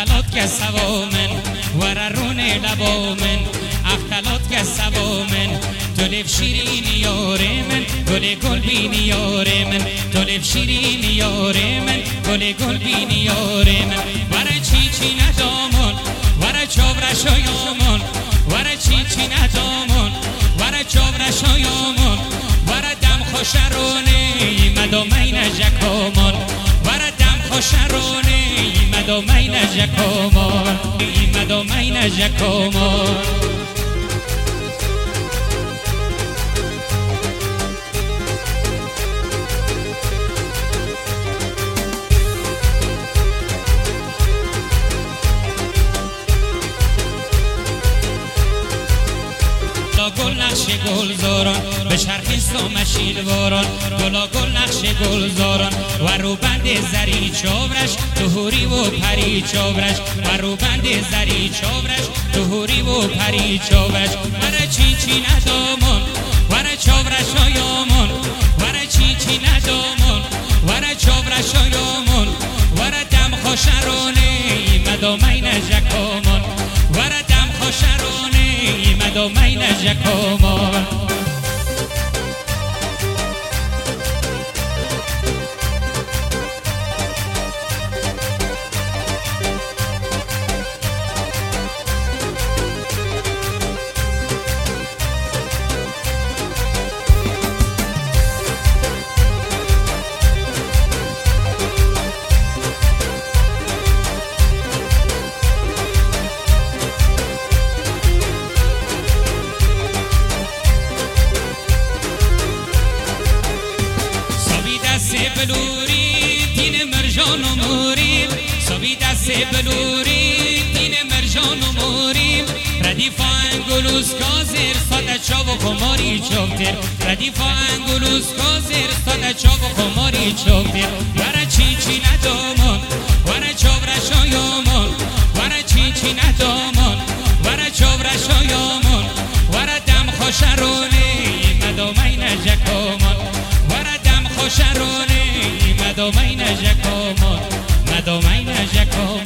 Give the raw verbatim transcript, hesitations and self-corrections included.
اختلط که سوامن وررون لبامن اختلط که سوامن تلف شیرین یاره من گل گل بینی یاره من تلف شیرین یاره من گل گل بینی یاره من وره چی چی ندامون وره چوبر شایامون وره چی چی ندامون وره چوبر شایامون وره دم خوشرونه مدامین جکامون وره دم خوشرونه مدامین جکامون مدامین جکامون گل نقش گل زاران به شرخیست و مشیل واران گلا گل نقش گل زاران و رو بند زری چوبرش تهوری و پری چوبرش و رو بند زری چوبرش تهوری و پری چوبرش وره چی چی ندامون وره چوبرش آیامون وره چی چی ندامون وره چوبرش آیامون وره دم خوشرونه مدامین جکامون وره دم خوشرونه مدامین جکامون بلوری دین مرجان و موریم صبی دست بلوری دین مرجان و موریم ردیف انگلوس کازر ساده چاو و خماری چوبتر ردیف انگلوس کازر ساده چاو و خماری چوبتر وره چی چی ندامون وره چوبرش آیامون وره چی چی ندامون وره چوبرش آیامون وره دم خوشرونه مدامین جکامون وره دم خوشرونه مدامین جکامون مدامین جکامون